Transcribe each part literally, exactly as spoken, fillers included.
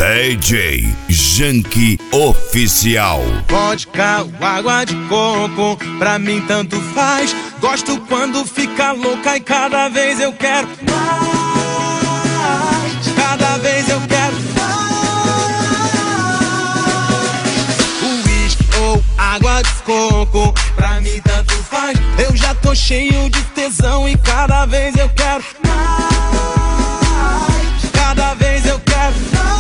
D J Janky Oficial. Vodka ou água de coco, pra mim tanto faz. Gosto quando fica louca e cada vez eu quero mais. Cada vez eu quero mais. Uísque ou água de coco, pra mim tanto faz. Eu já tô cheio de tesão e cada vez eu quero mais. Cada vez eu quero mais.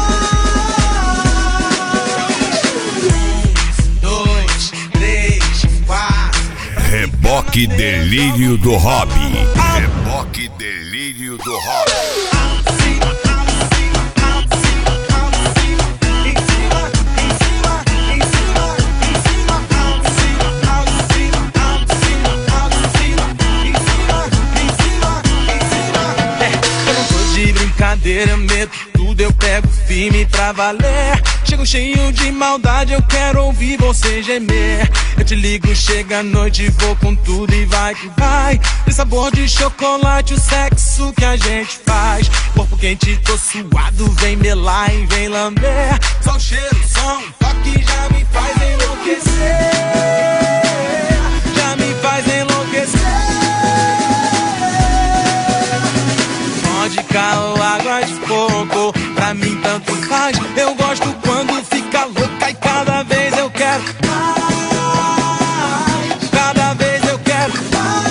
Reboque Delírio do Hobby. Reboque Delírio do Hobby. Eu não tô de brincadeira, eu meto tudo, eu pego firme pra valer. Chego cheio de maldade, eu quero ouvir você gemer. Eu te ligo, chega a noite, vou com tudo e vai que vai. Tem sabor de chocolate, o sexo que a gente faz. Corpo quente, tô suado, vem melar e vem lamber. Só o cheiro, som, toque já me faz enlouquecer. Já me faz enlouquecer. Vodka ou água de coco, pra mim tanto faz. Eu gosto quando fica louca e cada vez eu quero mais. Cada vez eu quero mais.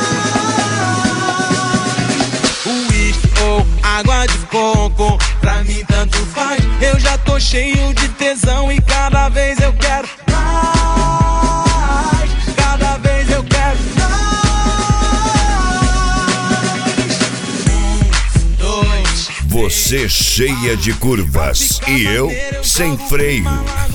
Uísque ou água de coco, pra mim tanto faz. Eu já tô cheio de tesão e cada vez eu quero mais. Cada vez eu quero mais. Você cheia de curvas e eu sem freio.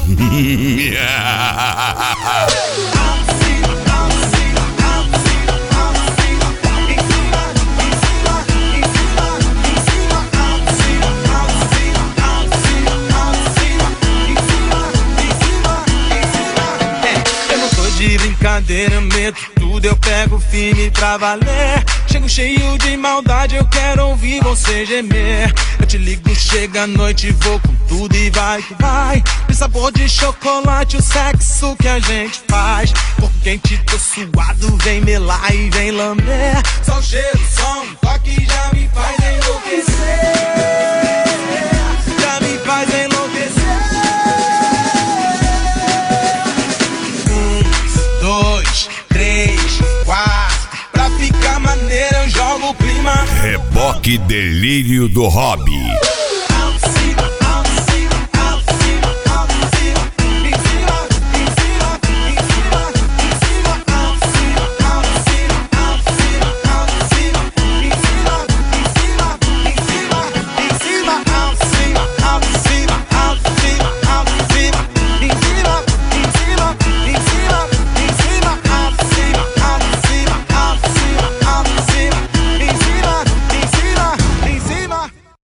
Eu não tô de brincadeira, eu meto tudo, eu pego firme pra valer. Chego cheio de maldade, eu quero ouvir você gemer. Eu te ligo, chega a noite, vou com tudo e vai que vai. Tem sabor de chocolate, o sexo que a gente faz. Corpo quente, tô suado, vem melar e vem lamber. Só o cheiro, som, toque já me faz enlouquecer. Já me faz enlouquecer. Um, dois, três, quatro. Pra ficar maneiro eu jogo o clima. Reboque Delírio do Hobby.